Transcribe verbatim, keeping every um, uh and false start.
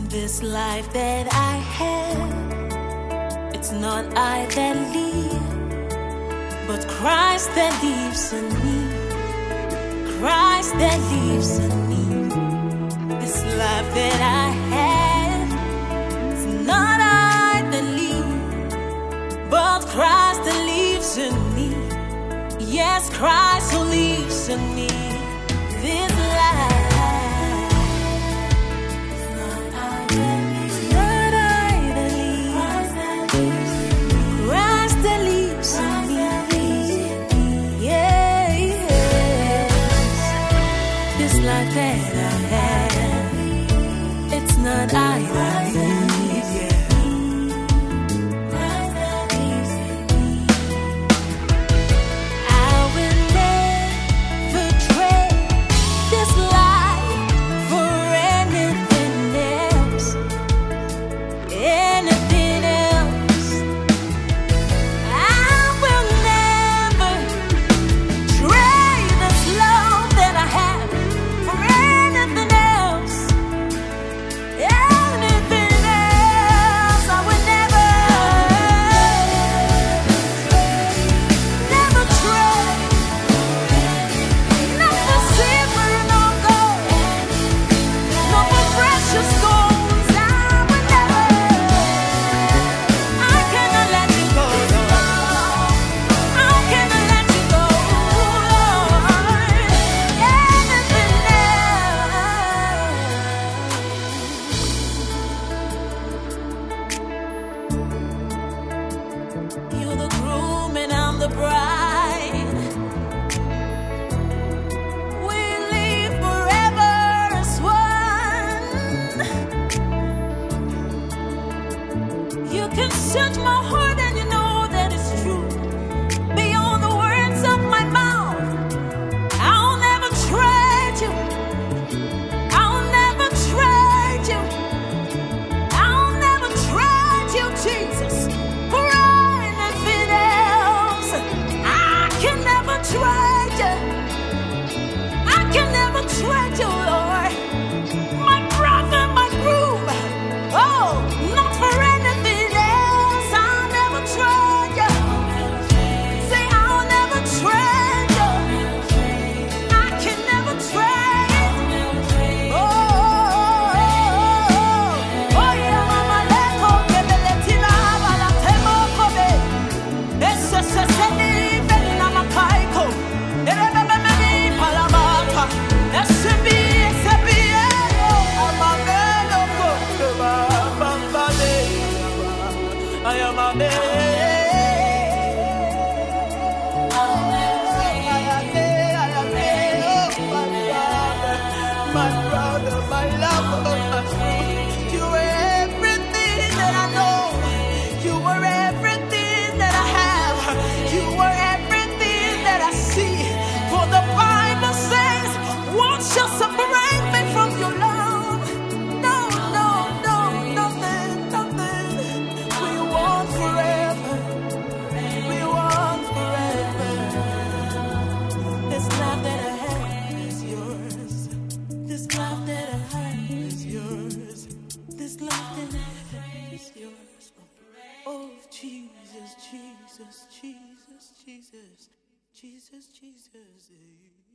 This life that I have, it's not I that live, but Christ that lives in me. Christ that lives in me. This life that I have, it's not I that live, but Christ that lives in me. Yes, Christ who lives in me. This life. Life that I have, it's not I that live, yeah. I will never trade this life for anything else, anything else. I will never trade this love that I have. The bride, we live forever as one. You can search my heart and you know that it's true. Beyond the words of my mouth, I'll never trade you. I'll never trade you. I'll never trade you, Jesus. Trade you. I can never trade you, Lord. My brother, my groom. Oh, not for anything else. I'll never trade you. Say, I'll never trade you. I can never trade. Oh, oh, oh, oh, yeah, mama, let go. Give me the tina, but I tell you, come. It's just a second. I am a man. My brother, my lover, you were everything that I know. You were everything that I have. You were everything that I see. For the Bible says, what shall separate me from your love? No, no, no, nothing, nothing. We want forever. We want forever. This love that I have is yours. This love that I have is yours. This love that I have is yours. Oh, Jesus, Jesus, Jesus, Jesus, Jesus, Jesus.